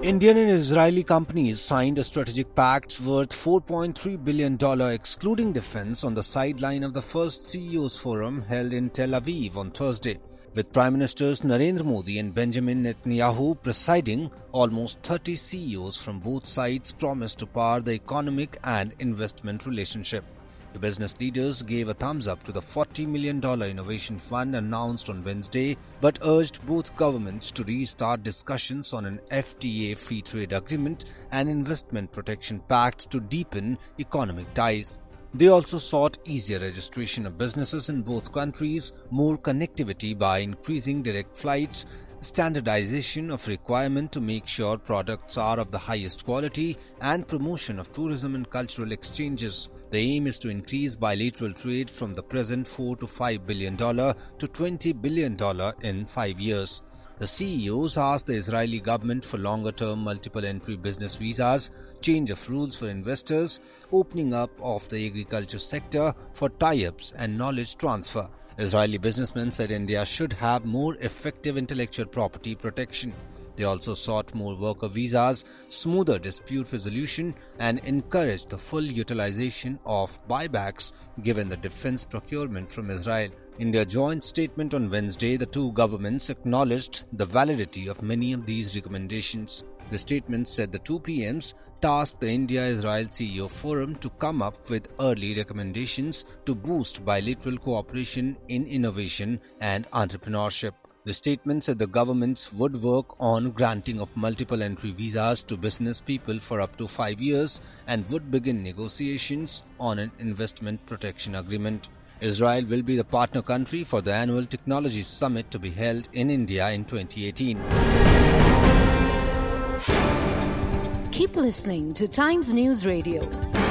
Indian and Israeli companies signed a strategic pact worth $4.3 billion excluding defense on the sideline of the first CEOs forum held in Tel Aviv on Thursday. With Prime Ministers Narendra Modi and Benjamin Netanyahu presiding, almost 30 CEOs from both sides promised to power the economic and investment relationship. The business leaders gave a thumbs up to the $40 million innovation fund announced on Wednesday, but urged both governments to restart discussions on an FTA free trade agreement and investment protection pact to deepen economic ties. They also sought easier registration of businesses in both countries, more connectivity by increasing direct flights, standardization of requirement to make sure products are of the highest quality, and promotion of tourism and cultural exchanges. The aim is to increase bilateral trade from the present $4 to $5 billion to $20 billion in 5 years. The CEOs asked the Israeli government for longer-term multiple-entry business visas, change of rules for investors, opening up of the agriculture sector for tie-ups and knowledge transfer. Israeli businessmen said India should have more effective intellectual property protection. They also sought more worker visas, smoother dispute resolution, and encouraged the full utilization of buybacks given the defense procurement from Israel. In their joint statement on Wednesday, the two governments acknowledged the validity of many of these recommendations. The statement said the two PMs tasked the India-Israel CEO Forum to come up with early recommendations to boost bilateral cooperation in innovation and entrepreneurship. The statement said the governments would work on granting of multiple entry visas to business people for up to 5 years and would begin negotiations on an investment protection agreement. Israel will be the partner country for the annual Technology Summit to be held in India in 2018. Keep listening to Times News Radio.